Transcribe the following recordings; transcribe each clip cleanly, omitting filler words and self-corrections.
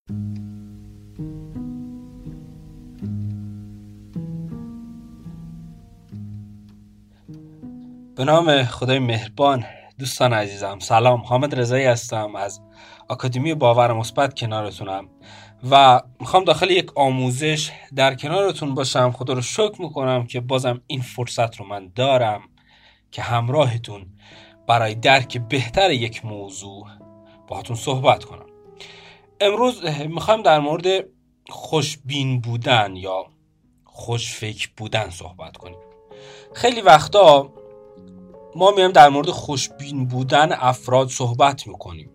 به نام خدای مهربان. دوستان عزیزم سلام، حامد رضایی هستم از آکادمی باور مثبت کنارتونم و میخوام داخل یک آموزش در کنارتون باشم. خدا رو شکر میکنم که بازم این فرصت رو من دارم که همراهتون برای درک بهتر یک موضوع باهاتون صحبت کنم. امروز میخوایم در مورد خوشبین بودن یا خوشفکر بودن صحبت کنیم. خیلی وقتا ما میایم در مورد خوشبین بودن افراد صحبت میکنیم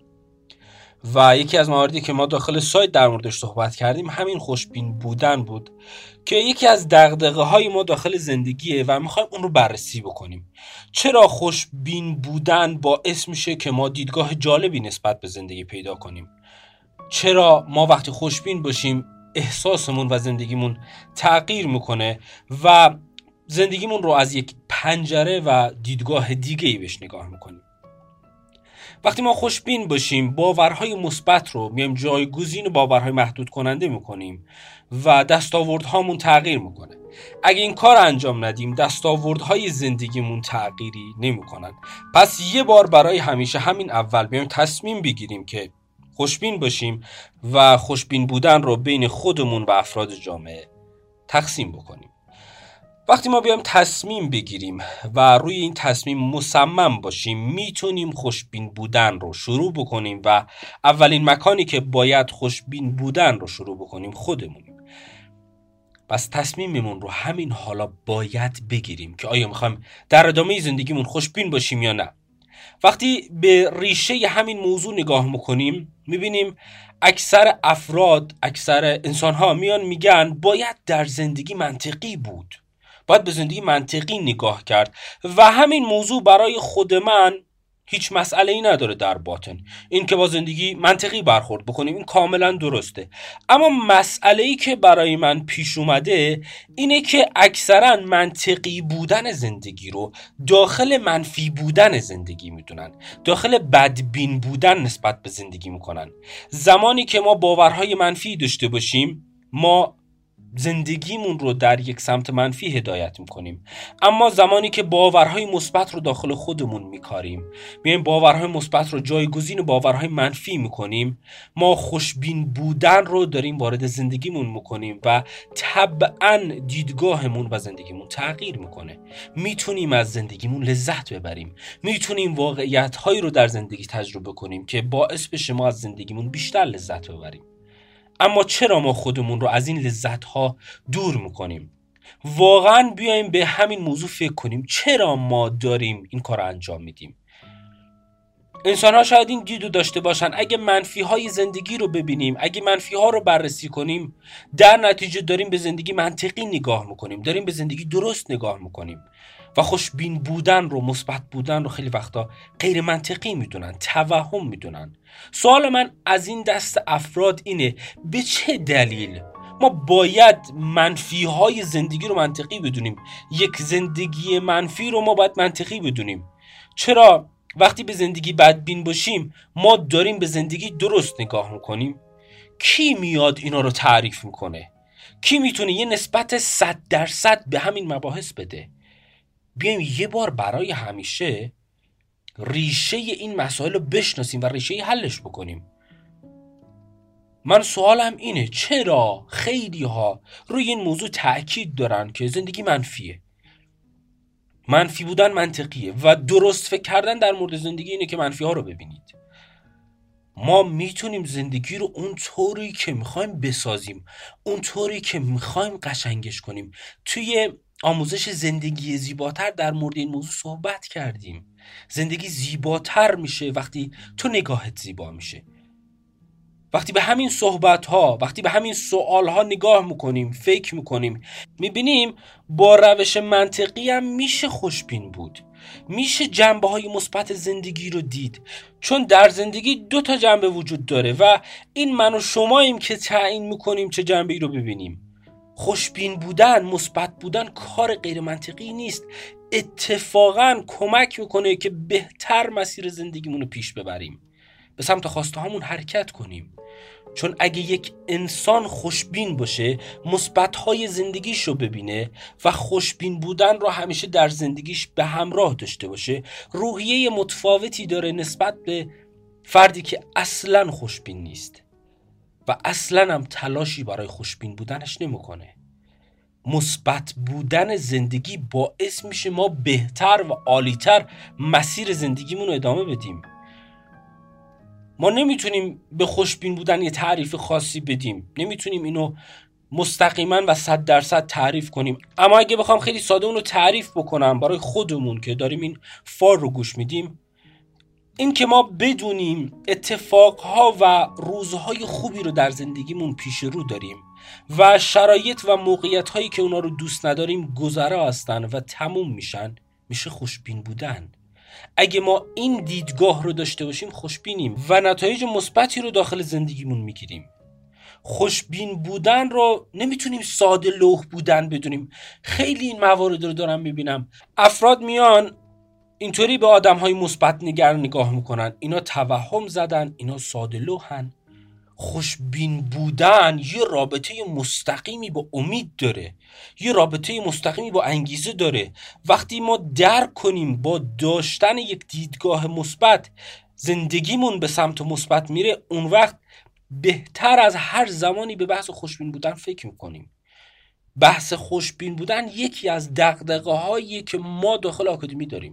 و یکی از مواردی که ما داخل سایت در موردش صحبت کردیم همین خوشبین بودن بود که یکی از دغدغه های ما داخل زندگیه و میخوایم اون رو بررسی بکنیم. چرا خوشبین بودن باعث میشه که ما دیدگاه جالبی نسبت به زندگی پیدا کنیم؟ چرا ما وقتی خوشبین باشیم احساسمون و زندگیمون تغییر میکنه و زندگیمون رو از یک پنجره و دیدگاه دیگه‌ای بهش نگاه میکنیم؟ وقتی ما خوشبین باشیم باورهای مثبت رو میایم جایگزین باورهای محدود کننده میکنیم و دستاوردهامون تغییر میکنه. اگه این کار انجام ندیم دستاوردهای زندگیمون تغییری نمیکنن. پس یه بار برای همیشه همین اول بیایم تصمیم بگیریم که خوشبین باشیم و خوشبین بودن رو بین خودمون و افراد جامعه تقسیم بکنیم. وقتی ما بیایم تصمیم بگیریم و روی این تصمیم مصمم باشیم میتونیم خوشبین بودن رو شروع بکنیم و اولین مکانی که باید خوشبین بودن رو شروع بکنیم خودمونیم. پس تصمیممون رو همین حالا باید بگیریم که آیا میخوایم در ادامه زندگیمون خوشبین باشیم یا نه. وقتی به ریشه همین موضوع نگاه میکنیم میبینیم اکثر افراد، اکثر انسان‌ها میان میگن باید در زندگی منطقی بود، باید به زندگی منطقی نگاه کرد و همین موضوع برای خود من هیچ مسئله‌ای نداره در باطن. این که با زندگی منطقی برخورد بکنیم این کاملا درسته، اما مسئله‌ای که برای من پیش اومده اینه که اکثرا منطقی بودن زندگی رو داخل منفی بودن زندگی میدونن، داخل بدبین بودن نسبت به زندگی میکنن. زمانی که ما باورهای منفی داشته باشیم ما زندگیمون رو در یک سمت منفی هدایت میکنیم، اما زمانی که باورهای مثبت رو داخل خودمون میکاریم، میایم باورهای مثبت رو جایگزین باورهای منفی میکنیم، ما خوشبین بودن رو داریم وارد زندگیمون میکنیم و طبعاً دیدگاهمون و زندگیمون تغییر میکنه. میتونیم از زندگیمون لذت ببریم، میتونیم واقعیت‌هایی رو در زندگی تجربه کنیم که باعث بشه ما از زندگیمون بیشتر لذت ببریم. اما چرا ما خودمون رو از این لذت‌ها دور میکنیم؟ واقعاً بیایم به همین موضوع فکر کنیم. چرا ما داریم این کار رو انجام میدیم؟ انسان‌ها شاید این دیدو داشته باشن اگه منفی‌های زندگی رو ببینیم، اگه منفی‌ها رو بررسی کنیم، در نتیجه داریم به زندگی منطقی نگاه میکنیم، داریم به زندگی درست نگاه میکنیم و خوشبین بودن رو، مثبت بودن رو خیلی وقتا غیر منطقی میدونن، توهم میدونن. سوال من از این دست افراد اینه به چه دلیل ما باید منفی‌های زندگی رو منطقی بدونیم؟ یک زندگی منفی رو ما باید منطقی بدونیم. چرا وقتی به زندگی بدبین باشیم ما داریم به زندگی درست نگاه میکنیم؟ کی میاد اینا رو تعریف میکنه؟ کی میتونه یه نسبت 100% به همین مباحث بده؟ بیایم یه بار برای همیشه ریشه این مسائل رو بشناسیم و ریشه حلش بکنیم. من سوالم اینه چرا خیلی ها روی این موضوع تأکید دارن که زندگی منفیه؟ منفی بودن منطقیه و درست فکر کردن در مورد زندگی اینه که منفی ها رو ببینید. ما میتونیم زندگی رو اون طوری که میخوایم بسازیم، اون طوری که میخوایم قشنگش کنیم. توی آموزش زندگی زیباتر در مورد این موضوع صحبت کردیم. زندگی زیباتر میشه وقتی تو نگاهت زیبا میشه. وقتی به همین صحبت‌ها، وقتی به همین سوال‌ها نگاه میکنیم، فکر میکنیم، میبینیم با روش منطقی هم میشه خوشبین بود، میشه جنبه‌های مثبت زندگی رو دید. چون در زندگی 2 تا جنبه وجود داره و این من و شماییم که تعیین میکنیم چه جنبه‌ای رو ببینیم. خوشبین بودن، مثبت بودن کار غیر منطقی نیست، اتفاقاً کمک میکنه که بهتر مسیر زندگیمون رو پیش ببریم، به سمت خواسته هامون حرکت کنیم. چون اگه یک انسان خوشبین باشه، مثبت‌های زندگیش رو ببینه و خوشبین بودن رو همیشه در زندگیش به همراه داشته باشه، روحیه متفاوتی داره نسبت به فردی که اصلاً خوشبین نیست و اصلاً هم تلاشی برای خوشبین بودنش نمیکنه. مثبت بودن زندگی باعث میشه ما بهتر و عالی‌تر مسیر زندگیمون رو ادامه بدیم. ما نمیتونیم به خوشبین بودن یه تعریف خاصی بدیم، نمیتونیم اینو مستقیما و 100% تعریف کنیم، اما اگه بخوام خیلی ساده اونو تعریف بکنم برای خودمون که داریم این فار رو گوش میدیم، این که ما بدونیم اتفاقها و روزهای خوبی رو در زندگیمون پیش رو داریم و شرایط و موقعیت‌هایی که اونا رو دوست نداریم گذرا هستن و تموم میشن، میشه خوشبین بودن. اگه ما این دیدگاه رو داشته باشیم خوشبینیم و نتایج مثبتی رو داخل زندگیمون میگیریم. خوشبین بودن رو نمیتونیم ساده لوح بودن بدونیم. خیلی این موارد رو دارم میبینم، افراد میان اینطوری به آدم‌های مثبت نگاه میکنن، اینا توهم زدن، اینا ساده لوحن. خوشبین بودن یه رابطه مستقیمی با امید داره، یه رابطه مستقیمی با انگیزه داره. وقتی ما درک کنیم با داشتن یک دیدگاه مثبت زندگیمون به سمت مثبت میره، اون وقت بهتر از هر زمانی به بحث خوشبین بودن فکر میکنیم. بحث خوشبین بودن یکی از دغدغه‌هایی که ما داخل آکادمی داریم.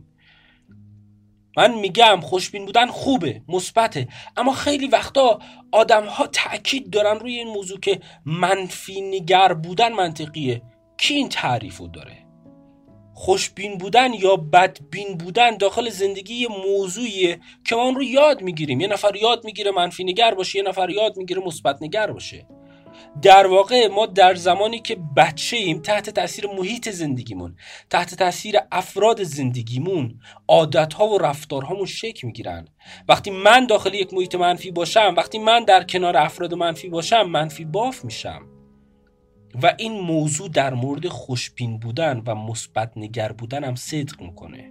من میگم خوشبین بودن خوبه، مثبته، اما خیلی وقتا آدم‌ها تأکید دارن روی این موضوع که منفی نگر بودن منطقیه. کی این تعریفو داره؟ خوشبین بودن یا بدبین بودن داخل زندگی یه موضوعیه که ما اون رو یاد میگیریم. یه نفر یاد میگیره منفی نگر باشه، یه نفر یاد میگیره مثبت نگر باشه. در واقع ما در زمانی که بچه ایم تحت تاثیر محیط زندگیمون، تحت تاثیر افراد زندگیمون، عادتها و رفتارهامون شکل میگیرن. وقتی من داخل یک محیط منفی باشم، وقتی من در کنار افراد منفی باشم، منفی باف میشم. و این موضوع در مورد خوشبین بودن و مثبت نگر بودن هم صدق میکنه.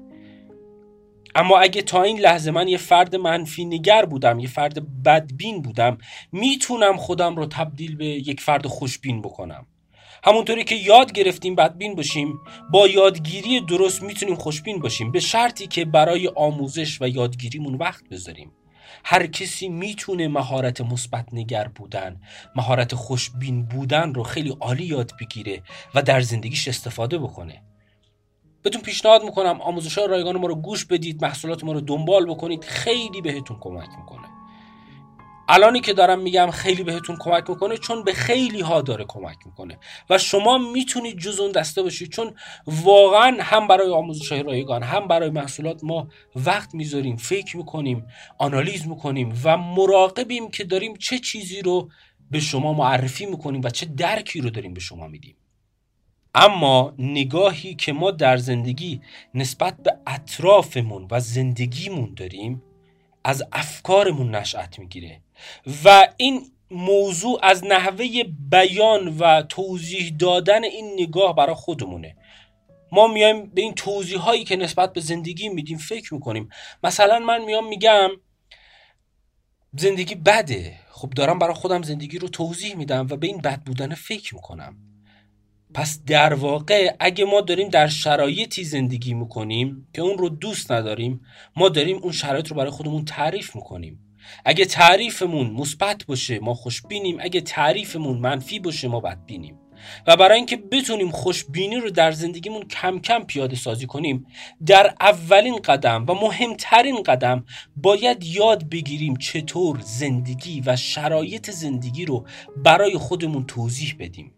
اما اگه تا این لحظه من یه فرد منفی نگر بودم، یه فرد بدبین بودم، میتونم خودم رو تبدیل به یک فرد خوشبین بکنم. همونطوری که یاد گرفتیم بدبین باشیم، با یادگیری درست میتونیم خوشبین باشیم، به شرطی که برای آموزش و یادگیریمون وقت بذاریم. هر کسی میتونه مهارت مثبت نگر بودن، مهارت خوشبین بودن رو خیلی عالی یاد بگیره و در زندگیش استفاده بکنه. بهتون پیشنهاد میکنم آموزش‌های رایگان ما رو گوش بدید، محصولات ما رو دنبال بکنید، خیلی بهتون کمک میکنه. الانی که دارم میگم خیلی بهتون کمک میکنه چون به خیلی ها داره کمک میکنه و شما میتونید جز اون دسته باشید، چون واقعا هم برای آموزش‌های رایگان هم برای محصولات ما وقت میذاریم، فکر میکنیم، آنالیز میکنیم و مراقبیم که داریم چه چیزی رو به شما معرفی میکنیم و چه درکی رو داریم به شما میدیم. اما نگاهی که ما در زندگی نسبت به اطرافمون و زندگیمون داریم از افکارمون نشأت میگیره و این موضوع از نحوه بیان و توضیح دادن این نگاه برای خودمونه. ما میایم به این توضیح هایی که نسبت به زندگی میدیم فکر میکنیم. مثلا من میام میگم زندگی بده، خب دارم برای خودم زندگی رو توضیح میدم و به این بد بودن فکر میکنم. پس در واقع اگه ما داریم در شرایطی زندگی میکنیم که اون رو دوست نداریم، ما داریم اون شرایط رو برای خودمون تعریف میکنیم. اگه تعریفمون مثبت باشه ما خوشبینیم، اگه تعریفمون منفی باشه ما بدبینیم. و برای اینکه بتونیم خوشبینی رو در زندگیمون کم کم پیاده سازی کنیم، در اولین قدم و مهمترین قدم باید یاد بگیریم چطور زندگی و شرایط زندگی رو برای خودمون توضیح بدیم.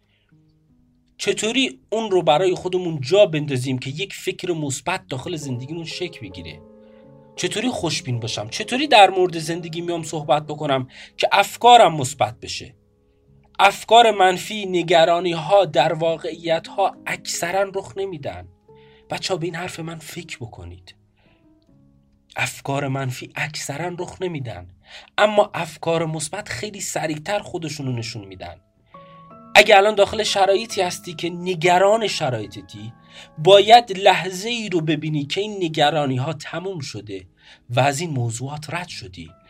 چطوری اون رو برای خودمون جا بندازیم که یک فکر مثبت داخل زندگیمون شکل بگیره. چطوری خوشبین باشم، چطوری در مورد زندگی میام صحبت بکنم که افکارم مثبت بشه. افکار منفی، نگرانی ها در واقعیت ها اکثرا رخ نمیدن. بچه‌ها به این حرف من فکر بکنید. افکار منفی اکثرا رخ نمیدن، اما افکار مثبت خیلی سریعتر خودشونو نشون میدن. اگه الان داخل شرایطی هستی که نگران شرایطتی، باید لحظه ای رو ببینی که این نگرانی ها تموم شده و از این موضوعات رد شدی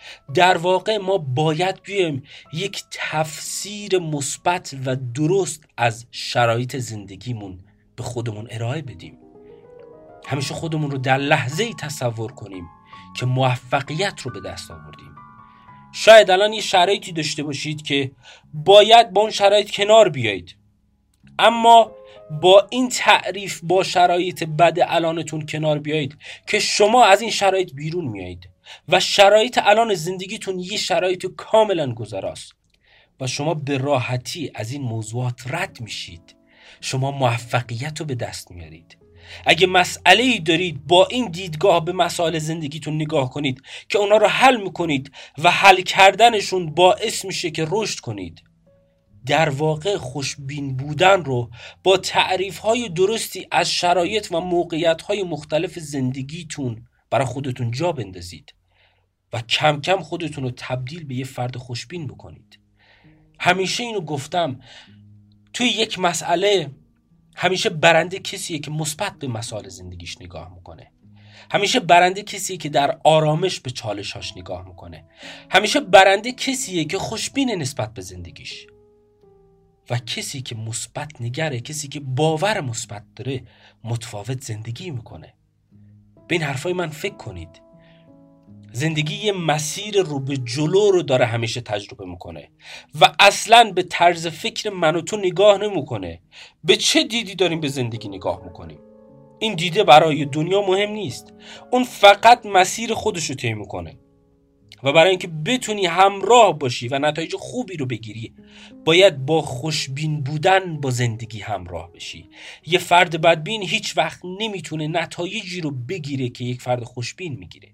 در واقع ما باید بیایم یک تفسیر مثبت و درست از شرایط زندگیمون به خودمون ارائه بدیم. همیشه خودمون رو در لحظه‌ای تصور کنیم که موفقیت رو به دست آوردیم. شاید الان یه شرایطی داشته باشید که باید با اون شرایط کنار بیایید، اما با این تعریف با شرایط بد الانتون کنار بیایید که شما از این شرایط بیرون میایید و شرایط الان زندگیتون یه شرایط کاملا گذراست و شما به راحتی از این موضوعات رد میشید. شما موفقیت رو به دست میارید. اگه مسئله‌ای دارید، با این دیدگاه به مسائل زندگیتون نگاه کنید که اونا رو حل میکنید و حل کردنشون باعث میشه که رشد کنید. در واقع خوشبین بودن رو با تعریف‌های درستی از شرایط و موقعیت‌های مختلف زندگیتون برای خودتون جا بندازید و کم کم خودتون رو تبدیل به یه فرد خوشبین بکنید. همیشه اینو گفتم، توی یک مسئله همیشه برنده کسیه که مثبت به مسائل زندگیش نگاه میکنه. همیشه برنده کسیه که در آرامش به چالشاش نگاه میکنه. همیشه برنده کسیه که خوشبین نسبت به زندگیش. و کسی که مثبت نگره، کسی که باور مثبت داره، متفاوت زندگی میکنه. به این حرفای من فکر کنید. زندگی یه مسیر رو به جلو رو داره همیشه تجربه میکنه و اصلاً به طرز فکر من و تو نگاه نمیکنه. به چه دیدی داریم به زندگی نگاه میکنیم؟ این دیده برای دنیا مهم نیست. اون فقط مسیر خودش رو طی میکنه و برای اینکه بتونی همراه باشی و نتایج خوبی رو بگیری، باید با خوشبین بودن با زندگی همراه بشی. یه فرد بدبین هیچ وقت نمیتونه نتایجی رو بگیره که یک فرد خوشبین میگیره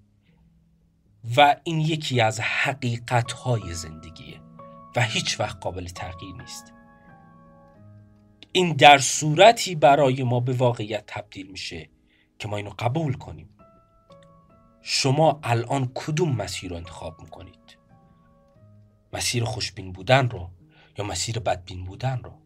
و این یکی از حقیقت‌های زندگیه و هیچ وقت قابل تغییر نیست. این در صورتی برای ما به واقعیت تبدیل میشه که ما اینو قبول کنیم. شما الان کدوم مسیر رو انتخاب میکنید؟ مسیر خوشبین بودن رو یا مسیر بدبین بودن رو؟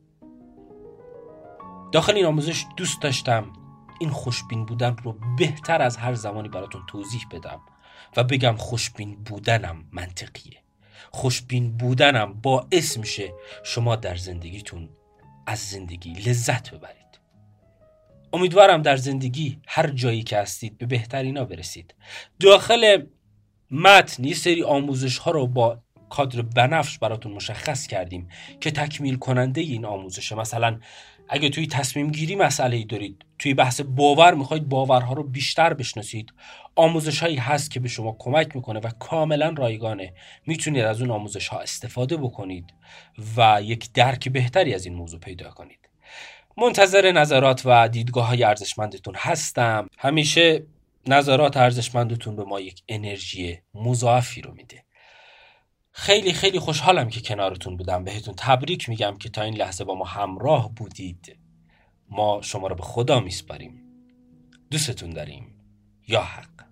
داخل این آموزش دوست داشتم این خوشبین بودن رو بهتر از هر زمانی براتون توضیح بدم و بگم خوشبین بودنم منطقیه. خوشبین بودنم باعث میشه شما در زندگیتون از زندگی لذت ببرید. امیدوارم در زندگی هر جایی که هستید به بهترینا برسید. داخل متن یه سری آموزش ها رو با کادر بنفش براتون مشخص کردیم که تکمیل کننده این آموزشه. مثلا اگه توی تصمیم گیری مسئله‌ای دارید، توی بحث باور میخواید باورها رو بیشتر بشناسید، آموزش هایی هست که به شما کمک میکنه و کاملا رایگانه. میتونید از اون آموزش ها استفاده بکنید و یک درک بهتری از این موضوع پیدا کنید. منتظر نظرات و دیدگاه های ارزشمندتون هستم. همیشه نظرات ارزشمندتون به ما یک انرژی مضاعفی رو میده. خیلی خیلی خوشحالم که کنارتون بودم. بهتون تبریک میگم که تا این لحظه با ما همراه بودید. ما شما رو به خدا میسپاریم. دوستتون داریم. یا حق.